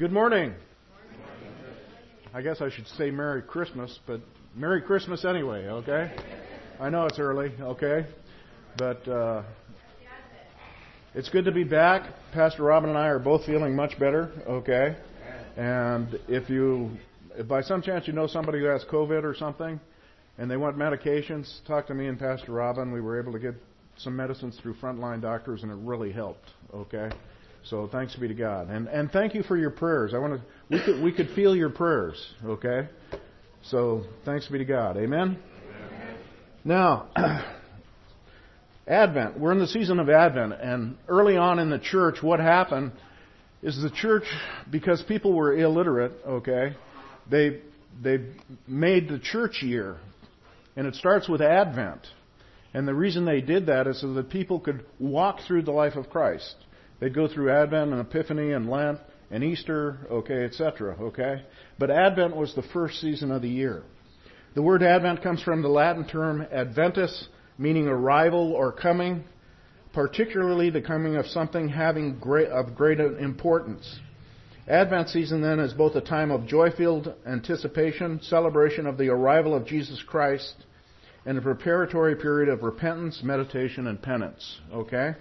Good morning. I guess I should say Merry Christmas, but Merry Christmas anyway, okay? I know it's early, okay? But it's good to be back. Pastor Robin and I are both feeling much better, okay? And if by some chance you know somebody who has COVID or something, and they want medications, talk to me and Pastor Robin. We were able to get some medicines through Frontline Doctors, and it really helped, okay? So thanks be to God, and thank you for your prayers. We could feel your prayers, okay? So thanks be to God, amen. Now, Advent. We're in the season of Advent, and early on in the church, what happened is the church, because people were illiterate, okay, they made the church year, and it starts with Advent, and the reason they did that is so that people could walk through the life of Christ. They'd go through Advent and Epiphany and Lent and Easter, okay, etc., okay? But Advent was the first season of the year. The word Advent comes from the Latin term adventus, meaning arrival or coming, particularly the coming of something having of great importance. Advent season then is both a time of joy-filled anticipation, celebration of the arrival of Jesus Christ, and a preparatory period of repentance, meditation, and penance, okay?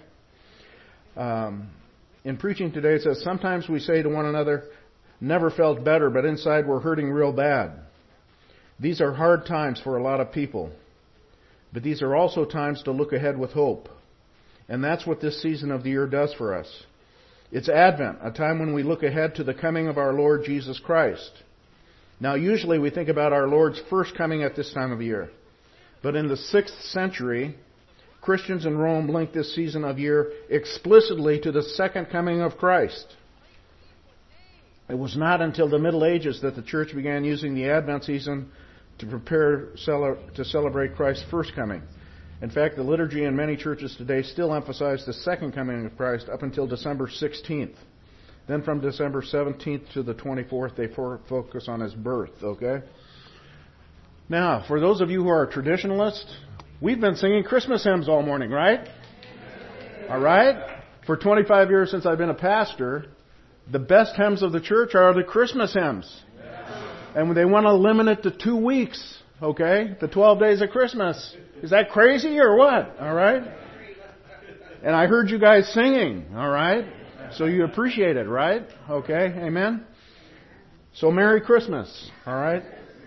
In preaching today, it says, sometimes we say to one another, never felt better, but inside we're hurting real bad. These are hard times for a lot of people. But these are also times to look ahead with hope. And that's what this season of the year does for us. It's Advent, a time when we look ahead to the coming of our Lord Jesus Christ. Now, usually we think about our Lord's first coming at this time of year. But in the 6th century, Christians in Rome linked this season of year explicitly to the second coming of Christ. It was not until the Middle Ages that the church began using the Advent season to prepare to celebrate Christ's first coming. In fact, the liturgy in many churches today still emphasize the second coming of Christ up until December 16th. Then from December 17th to the 24th, they focus on His birth, okay? Now, for those of you who are traditionalists, we've been singing Christmas hymns all morning, right? All right? For 25 years since I've been a pastor, the best hymns of the church are the Christmas hymns. And they want to limit it to 2 weeks, okay? The 12 days of Christmas. Is that crazy or what? All right? And I heard you guys singing, all right? So you appreciate it, right? Okay, amen? So Merry Christmas, all right?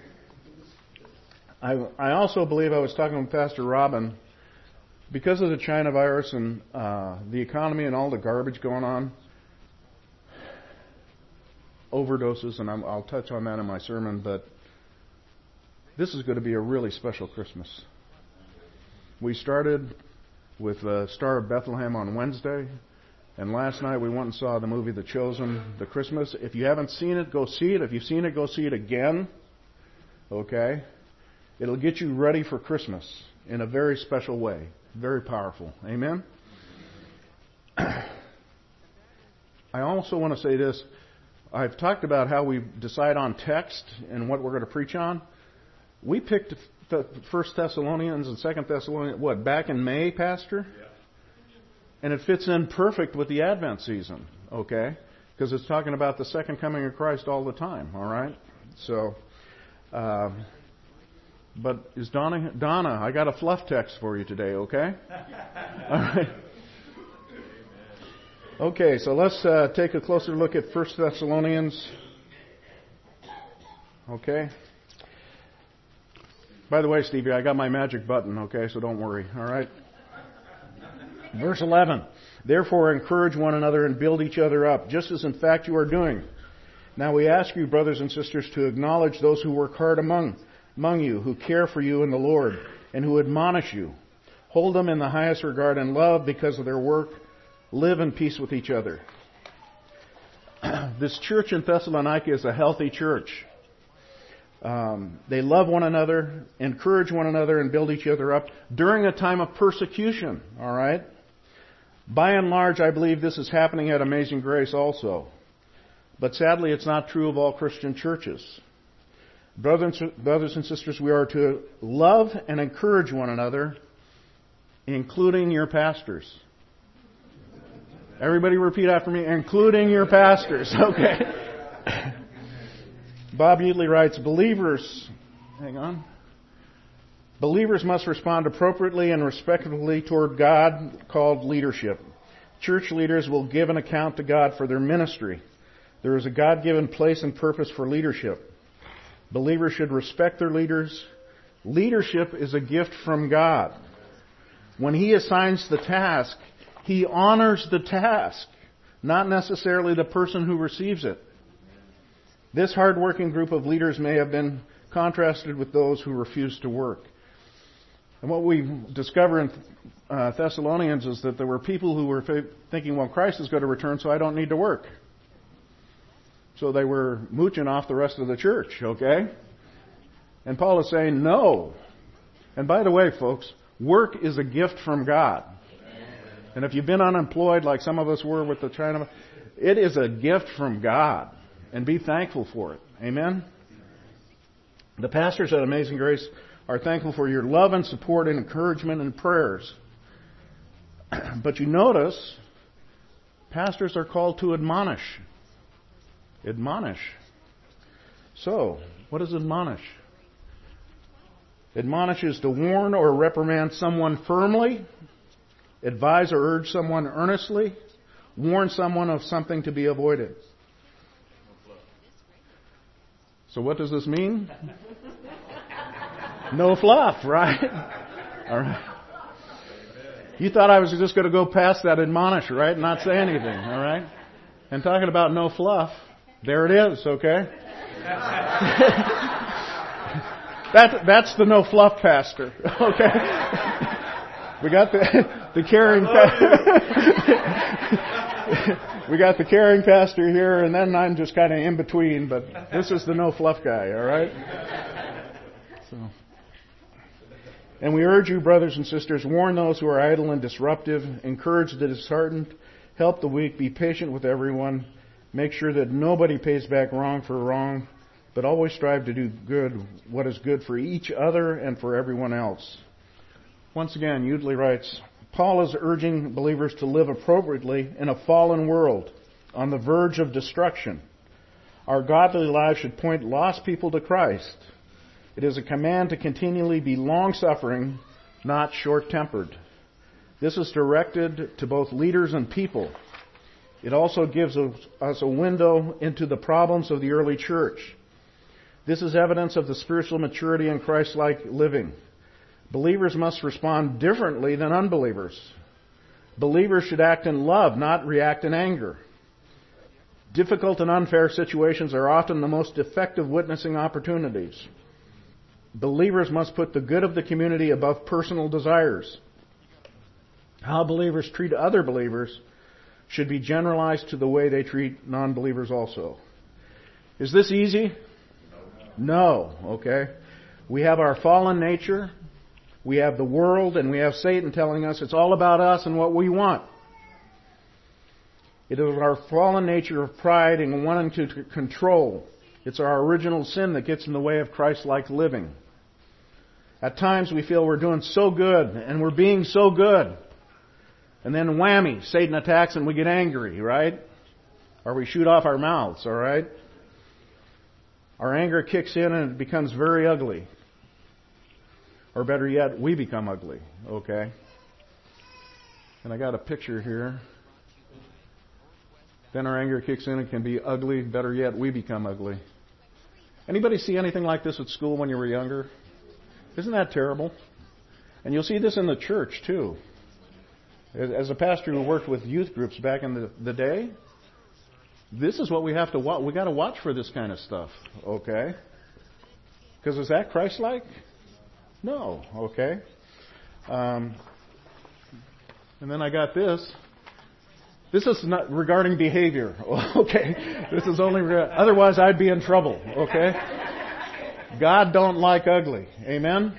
I also believe, I was talking with Pastor Robin, because of the China virus and the economy and all the garbage going on, overdoses, and I'll touch on that in my sermon, but this is going to be a really special Christmas. We started with Star of Bethlehem on Wednesday, and last night we went and saw the movie The Chosen, The Christmas. If you haven't seen it, go see it. If you've seen it, go see it again. Okay? It'll get you ready for Christmas in a very special way. Very powerful. Amen? I also want to say this. I've talked about how we decide on text and what we're going to preach on. We picked the 1 Thessalonians and 2 Thessalonians, back in May, Pastor? Yeah. And it fits in perfect with the Advent season, okay? Because it's talking about the second coming of Christ all the time, all right? So, but is Donna, I got a fluff text for you today, okay? All right. Okay, so let's take a closer look at 1 Thessalonians. Okay. By the way, Stevie, I got my magic button, okay, so don't worry, all right? Verse 11. Therefore, encourage one another and build each other up, just as in fact you are doing. Now we ask you, brothers and sisters, to acknowledge those who work hard among you, who care for you in the Lord, and who admonish you. Hold them in the highest regard and love because of their work. Live in peace with each other. This church in Thessalonica is a healthy church. They love one another, encourage one another, and build each other up during a time of persecution. All right? By and large, I believe this is happening at Amazing Grace also. But sadly, it's not true of all Christian churches. Brothers and sisters, we are to love and encourage one another, including your pastors. Everybody repeat after me, including your pastors. Okay. Bob Utley writes, Believers must respond appropriately and respectfully toward God called leadership. Church leaders will give an account to God for their ministry. There is a God-given place and purpose for leadership. Believers should respect their leaders. Leadership is a gift from God. When He assigns the task, He honors the task, not necessarily the person who receives it. This hard-working group of leaders may have been contrasted with those who refused to work. And what we discover in Thessalonians is that there were people who were thinking, well, Christ is going to return, so I don't need to work. So they were mooching off the rest of the church, okay? And Paul is saying, no. And by the way, folks, work is a gift from God. And if you've been unemployed like some of us were with the China, it is a gift from God. And be thankful for it. Amen? The pastors at Amazing Grace are thankful for your love and support and encouragement and prayers. But you notice, pastors are called to admonish. Admonish. So, what is admonish? Admonish is to warn or reprimand someone firmly, advise or urge someone earnestly, warn someone of something to be avoided. So what does this mean? No fluff, right? All right. You thought I was just going to go past that admonish, right? And not say anything, all right? And talking about no fluff, there it is, okay? That's the no fluff pastor, okay? We got the caring we got the caring pastor here, and then I'm just kind of in between, but this is the no fluff guy, all right? So, and we urge you, brothers and sisters, warn those who are idle and disruptive, encourage the disheartened, help the weak, be patient with everyone, make sure that nobody pays back wrong for wrong, but always strive to do good, what is good for each other and for everyone else. Once again, Utley writes, Paul is urging believers to live appropriately in a fallen world on the verge of destruction. Our godly lives should point lost people to Christ. It is a command to continually be long-suffering, not short-tempered. This is directed to both leaders and people. It also gives us a window into the problems of the early church. This is evidence of the spiritual maturity in Christ-like living. Believers must respond differently than unbelievers. Believers should act in love, not react in anger. Difficult and unfair situations are often the most effective witnessing opportunities. Believers must put the good of the community above personal desires. How believers treat other believers should be generalized to the way they treat non-believers also. Is this easy? No, okay? We have our fallen nature, we have the world, and we have Satan telling us it's all about us and what we want. It is our fallen nature of pride and wanting to control. It's our original sin that gets in the way of Christ-like living. At times we feel we're doing so good and we're being so good. And then whammy, Satan attacks and we get angry, right? Or we shoot off our mouths, all right? Our anger kicks in and it becomes very ugly. Or better yet, we become ugly, okay? And I got a picture here. Then our anger kicks in and can be ugly. Better yet, we become ugly. Anybody see anything like this at school when you were younger? Isn't that terrible? And you'll see this in the church, too. As a pastor who worked with youth groups back in the day, this is what we have to watch. We got to watch for this kind of stuff, okay? Because is that Christ-like? No, okay. And then I got this. This is not regarding behavior, okay? This is only otherwise I'd be in trouble, okay? God don't like ugly, amen?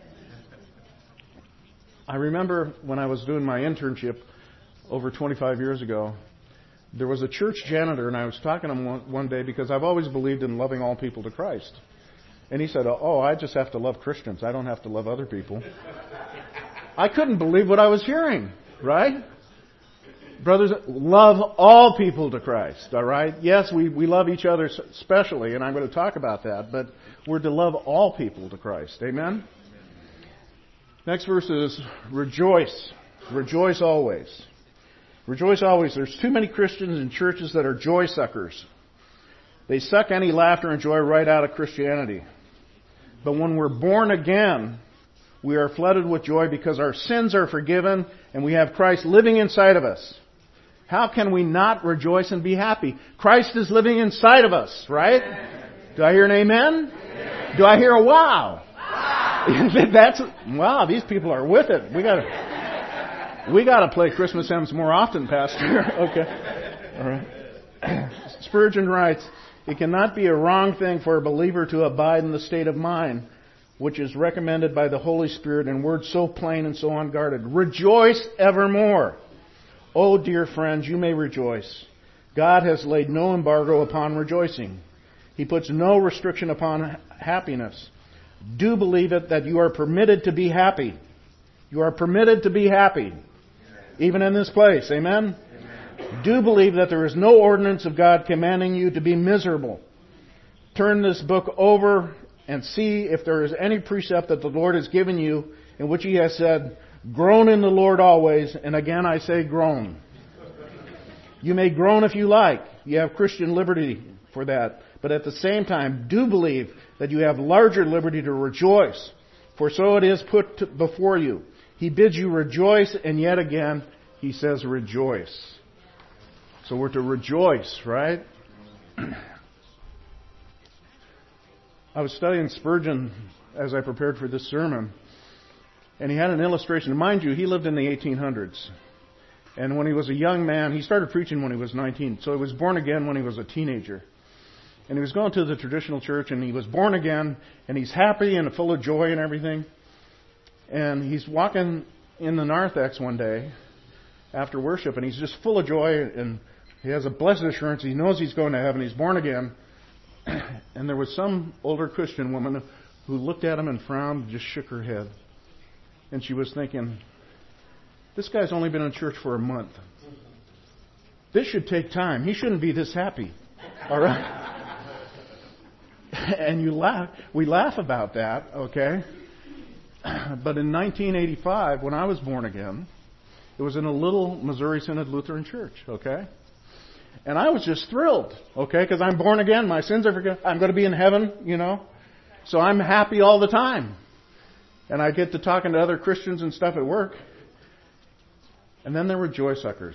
I remember when I was doing my internship over 25 years ago, there was a church janitor, and I was talking to him one day because I've always believed in loving all people to Christ. And he said, oh, I just have to love Christians. I don't have to love other people. I couldn't believe what I was hearing, right? Brothers, love all people to Christ, all right? Yes, we love each other specially, and I'm going to talk about that, but we're to love all people to Christ. Amen? Next verse is rejoice. Rejoice always. Rejoice always. There's too many Christians in churches that are joy suckers. They suck any laughter and joy right out of Christianity. But when we're born again, we are flooded with joy because our sins are forgiven and we have Christ living inside of us. How can we not rejoice and be happy? Christ is living inside of us, right? Do I hear an amen? Do I hear a wow? Wow, these people are with it. We got to play Christmas hymns more often, Pastor. Okay. All right. Spurgeon writes, "It cannot be a wrong thing for a believer to abide in the state of mind which is recommended by the Holy Spirit in words so plain and so unguarded. Rejoice evermore. Oh, dear friends, you may rejoice. God has laid no embargo upon rejoicing. He puts no restriction upon happiness. Do believe it that you are permitted to be happy. You are permitted to be happy, even in this place. Amen? Do believe that there is no ordinance of God commanding you to be miserable. Turn this book over and see if there is any precept that the Lord has given you in which He has said, groan in the Lord always, and again I say groan. You may groan if you like. You have Christian liberty for that. But at the same time, do believe that you have larger liberty to rejoice. For so it is put before you. He bids you rejoice, and yet again, He says rejoice. So we're to rejoice, right? I was studying Spurgeon as I prepared for this sermon, and he had an illustration. Mind you, he lived in the 1800s. And when he was a young man, he started preaching when he was 19. So he was born again when he was a teenager. And he was going to the traditional church, and he was born again, and he's happy and full of joy and everything. And he's walking in the narthex one day after worship, and he's just full of joy, and he has a blessed assurance. He knows he's going to heaven. He's born again. And there was some older Christian woman who looked at him and frowned and just shook her head. And she was thinking, this guy's only been in church for a month. This should take time. He shouldn't be this happy. All right? And we laugh about that, okay? But in 1985, when I was born again, it was in a little Missouri Synod Lutheran church, okay? And I was just thrilled, okay? Because I'm born again. My sins are forgiven. I'm going to be in heaven, you know? So I'm happy all the time. And I get to talking to other Christians and stuff at work. And then there were joy suckers.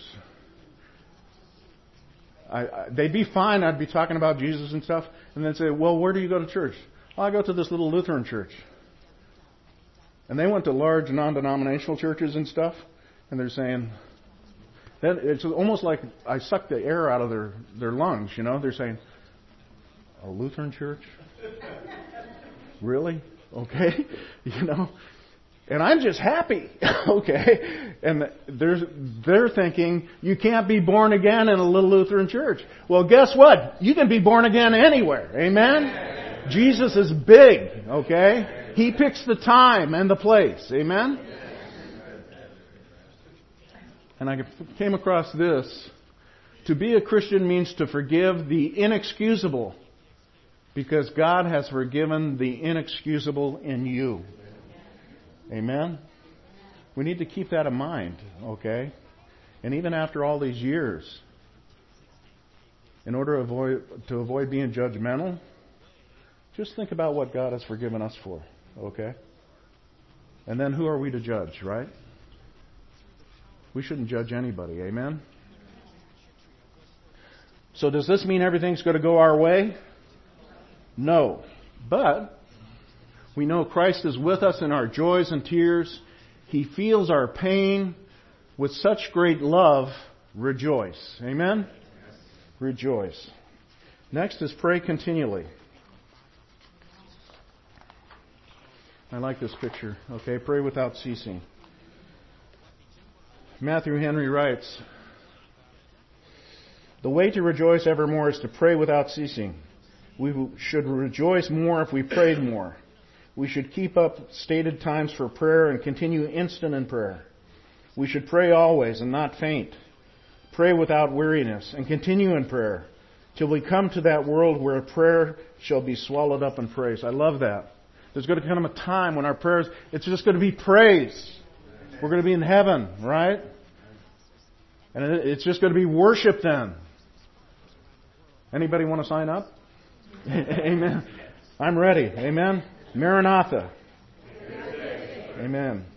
They'd be fine. I'd be talking about Jesus and stuff. And then say, well, where do you go to church? Well, I go to this little Lutheran church. And they went to large non-denominational churches and stuff. And they're saying, then it's almost like I sucked the air out of their lungs, you know. They're saying, a Lutheran church? Really? Okay. You know. And I'm just happy. Okay. And they're thinking, you can't be born again in a little Lutheran church. Well, guess what? You can be born again anywhere. Amen? Jesus is big. Okay? He picks the time and the place. Amen? And I came across this. To be a Christian means to forgive the inexcusable, because God has forgiven the inexcusable in you. Amen? We need to keep that in mind, okay? And even after all these years, in order to avoid being judgmental, just think about what God has forgiven us for, okay? And then who are we to judge, right? We shouldn't judge anybody, amen? So does this mean everything's going to go our way? No. But we know Christ is with us in our joys and tears. He feels our pain with such great love. Rejoice. Amen? Rejoice. Next is pray continually. I like this picture. Okay, pray without ceasing. Matthew Henry writes, the way to rejoice evermore is to pray without ceasing. We should rejoice more if we prayed more. We should keep up stated times for prayer and continue instant in prayer. We should pray always and not faint. Pray without weariness, and continue in prayer till we come to that world where prayer shall be swallowed up in praise. I love that. There's going to come a time when our prayers, it's just going to be praise. We're going to be in heaven, right? And it's just going to be worship then. Anybody want to sign up? Amen. I'm ready. Amen. Maranatha. Amen.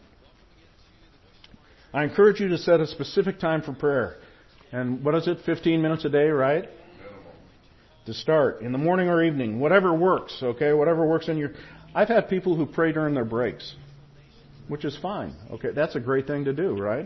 I encourage you to set a specific time for prayer. And what is it? 15 minutes a day, right? To start. In the morning or evening. Whatever works, okay? Whatever works in your... I've had people who pray during their breaks, which is fine. Okay, that's a great thing to do, right?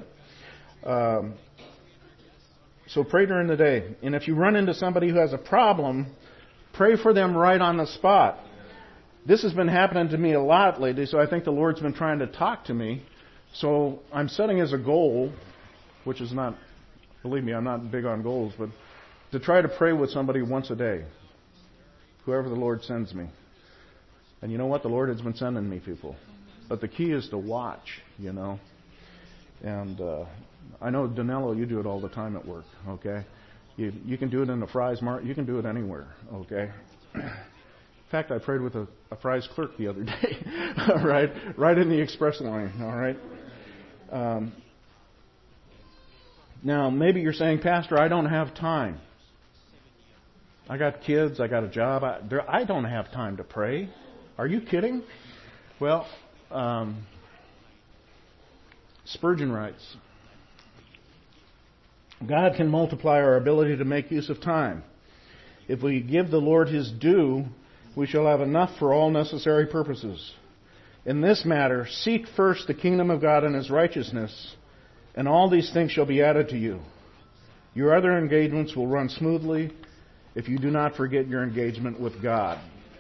So pray during the day. And if you run into somebody who has a problem, pray for them right on the spot. This has been happening to me a lot lately, so I think the Lord's been trying to talk to me. So I'm setting as a goal, which is not, believe me, I'm not big on goals, but to try to pray with somebody once a day, whoever the Lord sends me. And you know what? The Lord has been sending me people. But the key is to watch, you know. And I know, Danilo, you do it all the time at work, okay? You can do it in the Fry's market. You can do it anywhere, okay? In fact, I prayed with a Fry's clerk the other day, all right? Right in the express line, all right? Now, maybe you're saying, Pastor, I don't have time. I got kids. I got a job. I don't have time to pray. Are you kidding? Well, Spurgeon writes, God can multiply our ability to make use of time. If we give the Lord His due, we shall have enough for all necessary purposes. In this matter, seek first the kingdom of God and His righteousness, and all these things shall be added to you. Your other engagements will run smoothly if you do not forget your engagement with God.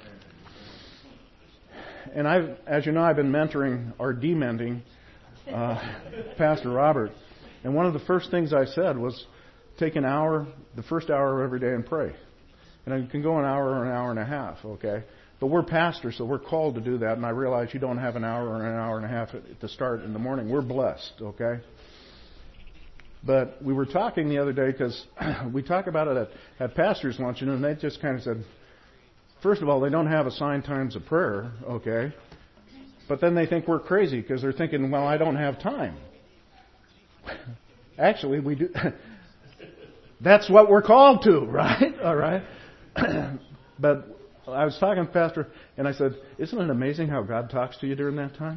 And as you know, I've been mentoring or dementing Pastor Robert. And one of the first things I said was take an hour, the first hour of every day, and pray. And you can go an hour or an hour and a half, okay? But we're pastors, so we're called to do that. And I realize you don't have an hour or an hour and a half to start in the morning. We're blessed, okay? But we were talking the other day because we talk about it at pastors' luncheon, and they just kind of said, first of all, they don't have assigned times of prayer, okay? But then they think we're crazy because they're thinking, well, I don't have time. Actually, we do. That's what we're called to, right? All right. But I was talking to Pastor, and I said, isn't it amazing how God talks to you during that time?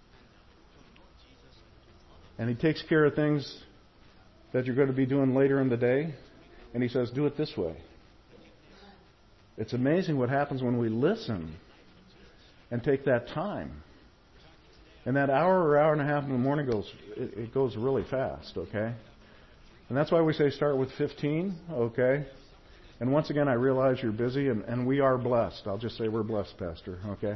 And He takes care of things that you're going to be doing later in the day. And He says, do it this way. It's amazing what happens when we listen and take that time. And that hour or hour and a half in the morning goes really fast, okay? And that's why we say start with 15, okay? And once again, I realize you're busy, and we are blessed. I'll just say we're blessed, Pastor, okay?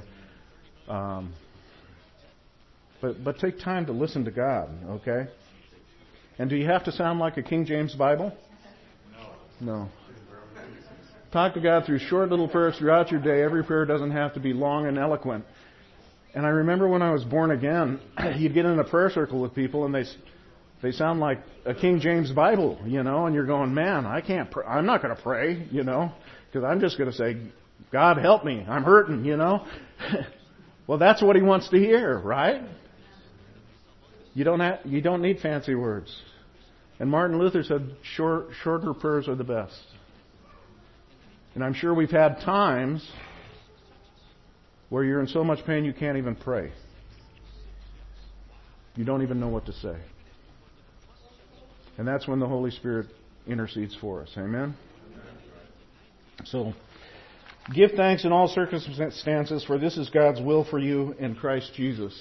But take time to listen to God, okay? And do you have to sound like a King James Bible? No. Talk to God through short little prayers throughout your day. Every prayer doesn't have to be long and eloquent. And I remember when I was born again, you'd get in a prayer circle with people, and they sound like a King James Bible, you know, and you're going, man, I can't pray. I'm not going to pray, you know, because I'm just going to say, God help me, I'm hurting, you know. Well, that's what He wants to hear, right? You don't need fancy words. And Martin Luther said, shorter prayers are the best. And I'm sure we've had times where you're in so much pain you can't even pray. You don't even know what to say. And that's when the Holy Spirit intercedes for us. Amen? So, give thanks in all circumstances, for this is God's will for you in Christ Jesus.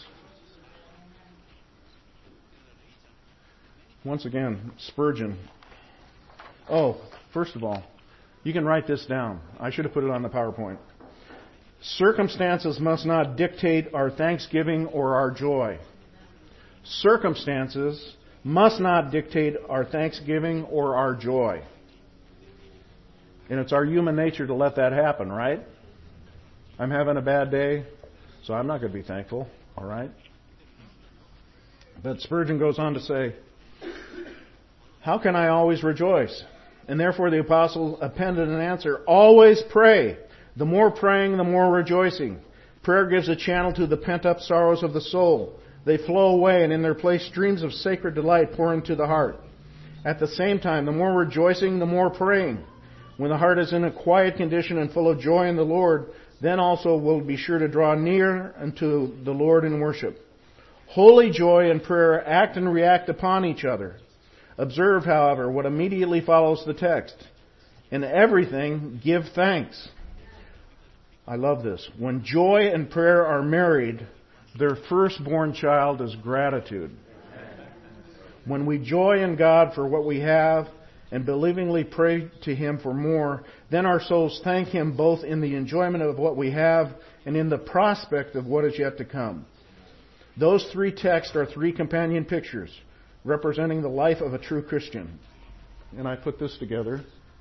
Once again, Spurgeon. Oh, first of all, you can write this down. I should have put it on the PowerPoint. Circumstances must not dictate our thanksgiving or our joy. Circumstances must not dictate our thanksgiving or our joy. And it's our human nature to let that happen, right? I'm having a bad day, so I'm not going to be thankful, all right? But Spurgeon goes on to say, How can I always rejoice? And therefore the apostle appended an answer, always pray. The more praying, the more rejoicing. Prayer gives a channel to the pent-up sorrows of the soul. They flow away, and in their place streams of sacred delight pour into the heart. At the same time, the more rejoicing, the more praying. When the heart is in a quiet condition and full of joy in the Lord, then also will be sure to draw near unto the Lord in worship. Holy joy and prayer act and react upon each other. Observe, however, what immediately follows the text. In everything, give thanks. I love this. When joy and prayer are married, their firstborn child is gratitude. When we joy in God for what we have and believingly pray to Him for more, then our souls thank Him both in the enjoyment of what we have and in the prospect of what is yet to come. Those three texts are three companion pictures representing the life of a true Christian. And I put this together.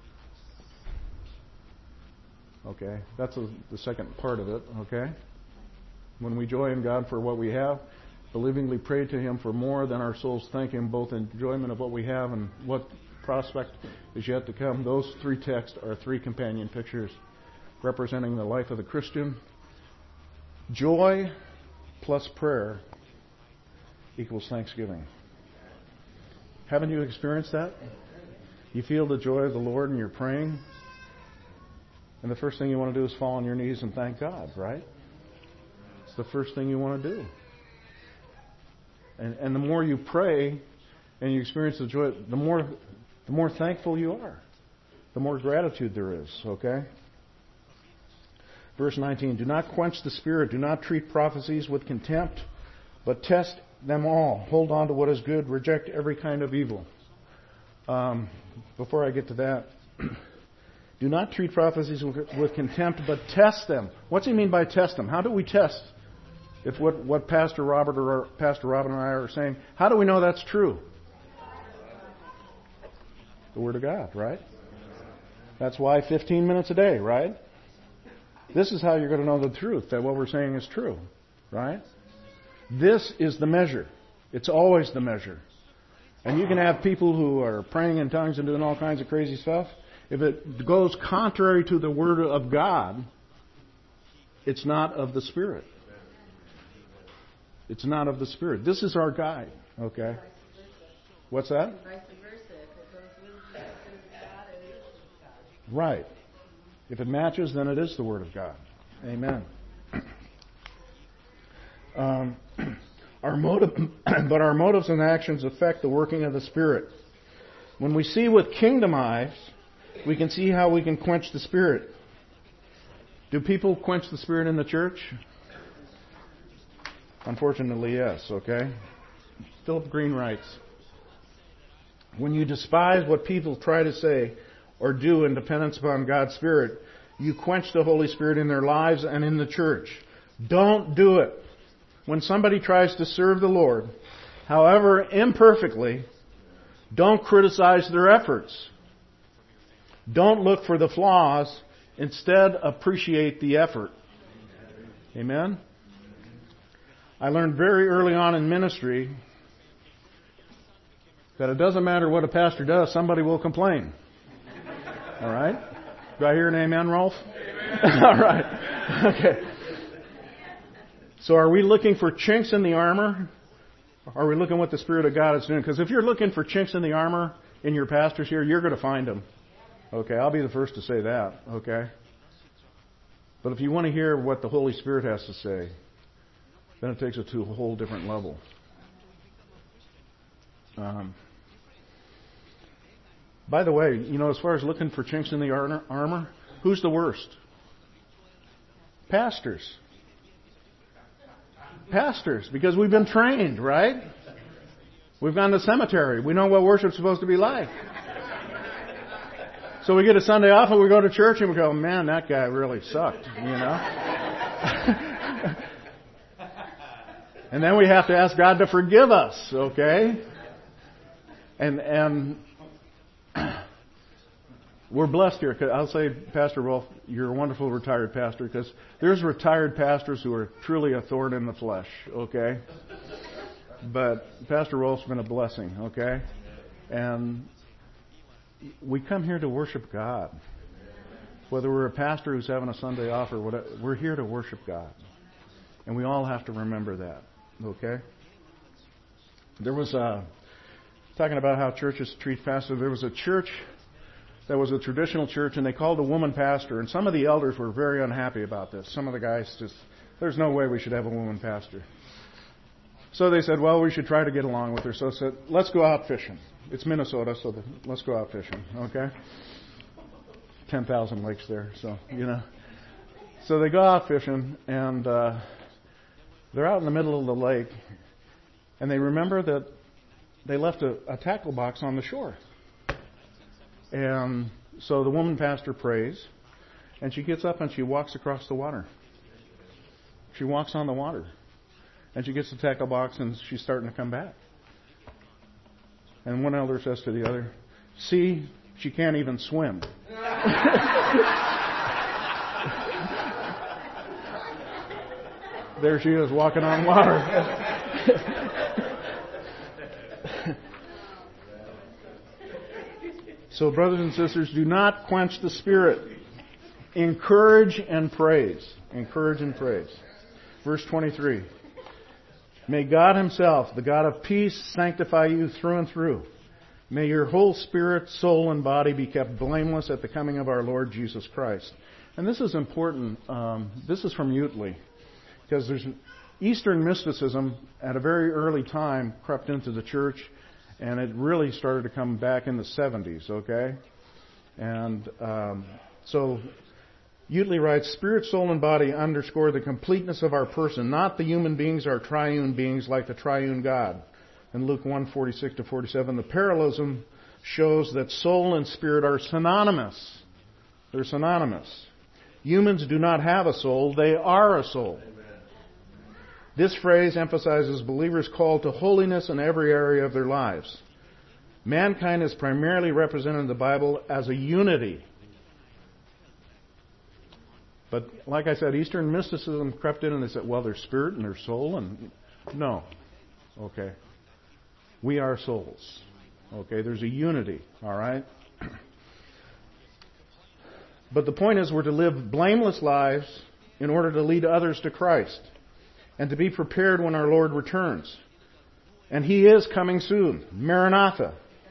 Okay, that's the second part of it, okay? When we joy in God for what we have, believingly pray to Him for more, then our souls thank Him both in enjoyment of what we have and what prospect is yet to come. Those three texts are three companion pictures representing the life of the Christian. Joy plus prayer equals thanksgiving. Haven't you experienced that? You feel the joy of the Lord and you're praying, and the first thing you want to do is fall on your knees and thank God, right? It's the first thing you want to do. And the more you pray and you experience the joy, the more thankful you are. The more gratitude there is, okay? Verse 19, do not quench the Spirit. Do not treat prophecies with contempt, but test them all. Hold on to what is good. Reject every kind of evil. Before I get to that, do not treat prophecies with contempt, but test them. What's he mean by test them? How do we test if what Pastor Robert or Pastor Robin and I are saying, how do we know that's true? The Word of God, right? That's why 15 minutes a day, right? This is how you're going to know the truth, that what we're saying is true, right? This is the measure. It's always the measure. And you can have people who are praying in tongues and doing all kinds of crazy stuff. If it goes contrary to the Word of God, it's not of the Spirit. It's not of the Spirit. This is our guide, okay? What's that? Right. If it matches, then it is the Word of God. Amen. Our motives and actions affect the working of the Spirit. When we see with kingdom eyes, we can see how we can quench the Spirit. Do people quench the Spirit in the church? Unfortunately, yes, okay? Philip Green writes, when you despise what people try to say or do in dependence upon God's Spirit, you quench the Holy Spirit in their lives and in the church. Don't do it. When somebody tries to serve the Lord, however imperfectly, don't criticize their efforts. Don't look for the flaws. Instead, appreciate the effort. Amen? I learned very early on in ministry that it doesn't matter what a pastor does, somebody will complain. All right? Do I hear an amen, Rolf? Amen. All right. Okay. So are we looking for chinks in the armor? Are we looking what the Spirit of God is doing? Because if you're looking for chinks in the armor in your pastors here, you're going to find them. Okay, I'll be the first to say that. Okay? But if you want to hear what the Holy Spirit has to say, then it takes it to a whole different level. By the way, as far as looking for chinks in the armor, who's the worst? Pastors. Pastors, because we've been trained, right? We've gone to cemetery. We know what worship's supposed to be like. So we get a Sunday off and we go to church and we go, man, that guy really sucked, And then we have to ask God to forgive us, okay? And we're blessed here. I'll say, Pastor Rolf, you're a wonderful retired pastor, because there's retired pastors who are truly a thorn in the flesh, okay? But Pastor Rolf's been a blessing, okay? And we come here to worship God. Whether we're a pastor who's having a Sunday off or whatever, we're here to worship God. And we all have to remember that. Okay? There was talking about how churches treat pastors. There was a church that was a traditional church, and they called a woman pastor. And some of the elders were very unhappy about this. Some of the guys just, there's no way we should have a woman pastor. So they said, well, we should try to get along with her. So they said, let's go out fishing. It's Minnesota, so let's go out fishing. Okay? 10,000 lakes there, so, you know. So they go out fishing, and they're out in the middle of the lake, and they remember that they left a tackle box on the shore. And so the woman pastor prays, and she gets up and she walks across the water. She walks on the water. And she gets the tackle box, and she's starting to come back. And one elder says to the other, see, she can't even swim. There she is, walking on water. So, brothers and sisters, do not quench the Spirit. Encourage and praise. Encourage and praise. Verse 23. May God Himself, the God of peace, sanctify you through and through. May your whole spirit, soul, and body be kept blameless at the coming of our Lord Jesus Christ. And this is important. This is from Utley. Because there's Eastern mysticism at a very early time crept into the church, and it really started to come back in the 70s, okay? And so Utley writes, spirit, soul, and body underscore the completeness of our person, not the human beings are triune beings like the triune God. In Luke 1:46-47, the parallelism shows that soul and spirit are synonymous. They're synonymous. Humans do not have a soul, they are a soul. This phrase emphasizes believers' call to holiness in every area of their lives. Mankind is primarily represented in the Bible as a unity. But like I said, Eastern mysticism crept in and they said, well, there's spirit and there's soul. And no. Okay. We are souls. Okay, there's a unity. All right? But the point is we're to live blameless lives in order to lead others to Christ. And to be prepared when our Lord returns. And He is coming soon. Maranatha.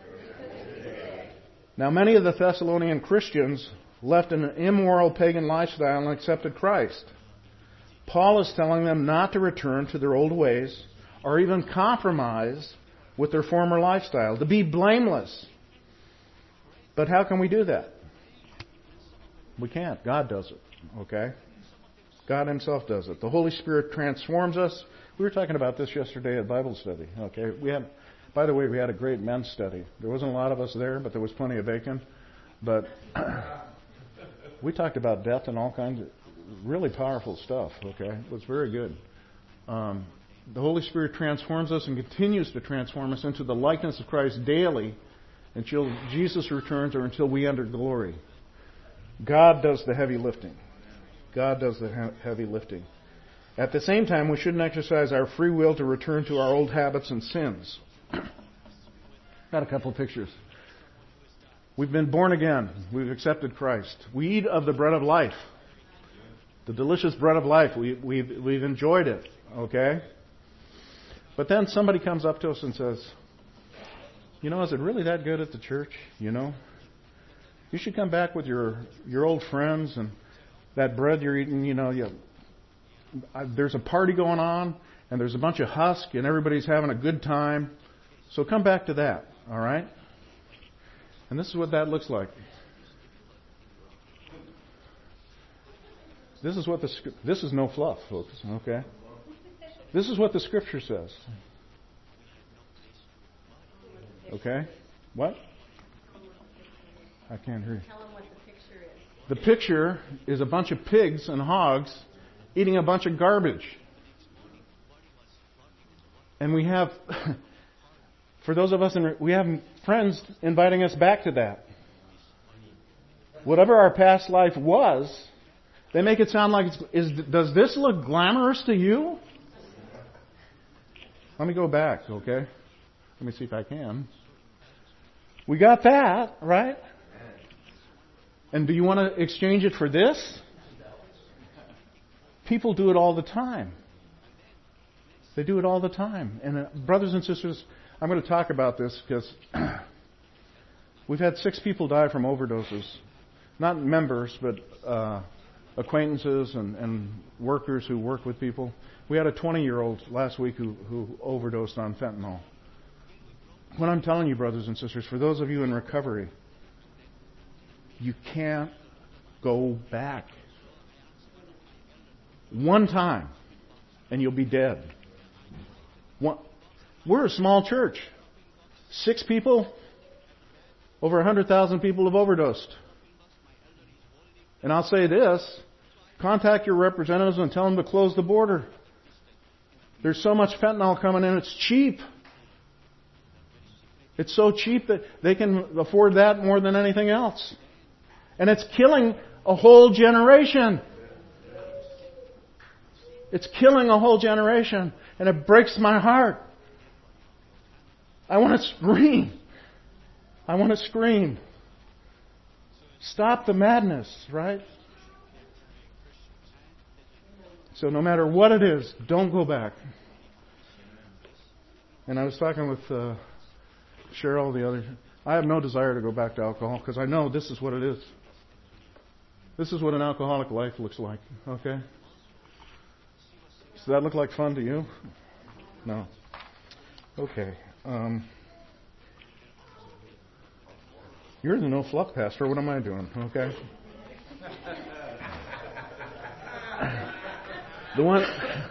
Now, many of the Thessalonian Christians left an immoral pagan lifestyle and accepted Christ. Paul is telling them not to return to their old ways or even compromise with their former lifestyle, to be blameless. But how can we do that? We can't. God does it. Okay? God Himself does it. The Holy Spirit transforms us. We were talking about this yesterday at Bible study. Okay, by the way, we had a great men's study. There wasn't a lot of us there, but there was plenty of bacon. But we talked about death and all kinds of really powerful stuff. Okay, it was very good. The Holy Spirit transforms us and continues to transform us into the likeness of Christ daily until Jesus returns or until we enter glory. God does the heavy lifting. God does the heavy lifting. At the same time, we shouldn't exercise our free will to return to our old habits and sins. Got a couple of pictures. We've been born again. We've accepted Christ. We eat of the bread of life. The delicious bread of life. We've enjoyed it. Okay? But then somebody comes up to us and says, you know, is it really that good at the church? You know? You should come back with your old friends and that bread you're eating, you know, there's a party going on, and there's a bunch of husk, and everybody's having a good time. So come back to that, all right? And this is what that looks like. This is no fluff, folks, okay? This is what the Scripture says. Okay? What? I can't hear you. The picture is a bunch of pigs and hogs eating a bunch of garbage. And we have, for those of us, we have friends inviting us back to that. Whatever our past life was, they make it sound like, does this look glamorous to you? Let me go back, okay? Let me see if I can. We got that, right? And do you want to exchange it for this? People do it all the time. They do it all the time. And brothers and sisters, I'm going to talk about this because we've had 6 people die from overdoses. Not members, but acquaintances and workers who work with people. We had a 20-year-old last week who overdosed on fentanyl. What I'm telling you, brothers and sisters, for those of you in recovery, you can't go back. One time, and you'll be dead. We're a small church. 6 people, over 100,000 people have overdosed. And I'll say this, contact your representatives and tell them to close the border. There's so much fentanyl coming in, it's cheap. It's so cheap that they can afford that more than anything else. And it's killing a whole generation. It's killing a whole generation. And it breaks my heart. I want to scream. I want to scream. Stop the madness, right? So no matter what it is, don't go back. And I was talking with Cheryl the other day. I have no desire to go back to alcohol because I know this is what it is. This is what an alcoholic life looks like. Okay? Does that look like fun to you? No. Okay. You're the no fluff pastor. What am I doing? Okay. The one.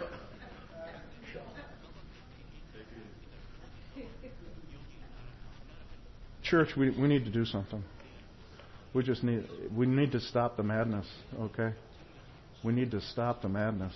Church, we need to do something. We need to stop the madness, okay? We need to stop the madness.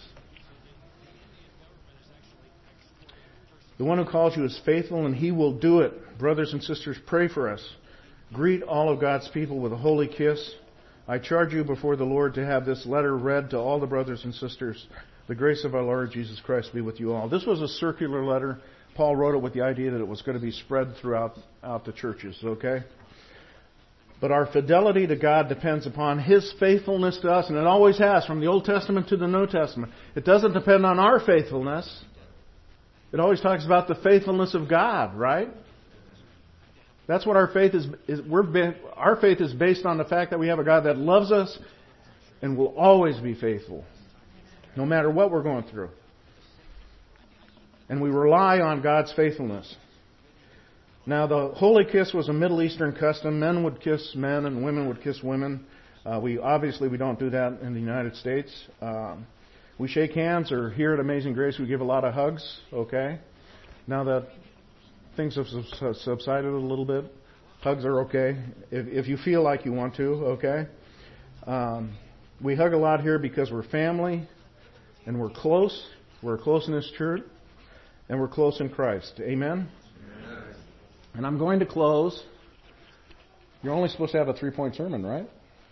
The one who calls you is faithful and He will do it. Brothers and sisters, pray for us. Greet all of God's people with a holy kiss. I charge you before the Lord to have this letter read to all the brothers and sisters. The grace of our Lord Jesus Christ be with you all. This was a circular letter. Paul wrote it with the idea that it was going to be spread throughout the churches, okay? But our fidelity to God depends upon His faithfulness to us, and it always has, from the Old Testament to the New Testament. It doesn't depend on our faithfulness. It always talks about the faithfulness of God, right? That's what our faith is. Our faith is based on the fact that we have a God that loves us and will always be faithful, no matter what we're going through. And we rely on God's faithfulness. Now, the holy kiss was a Middle Eastern custom. Men would kiss men and women would kiss women. We don't do that in the United States. We shake hands, or here at Amazing Grace we give a lot of hugs, okay? Now that things have subsided a little bit, hugs are okay. If you feel like you want to, okay? We hug a lot here because we're family and we're close. We're close in this church and we're close in Christ. Amen? And I'm going to close. You're only supposed to have a 3-point sermon, right?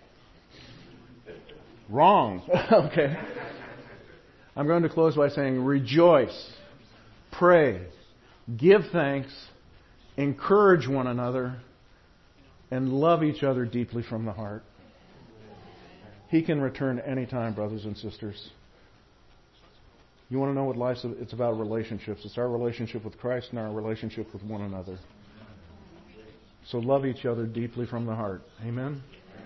Wrong. Okay. I'm going to close by saying, rejoice, pray, give thanks, encourage one another, and love each other deeply from the heart. He can return anytime, brothers and sisters. You want to know what life's about? It's about relationships. It's our relationship with Christ and our relationship with one another. So love each other deeply from the heart. Amen?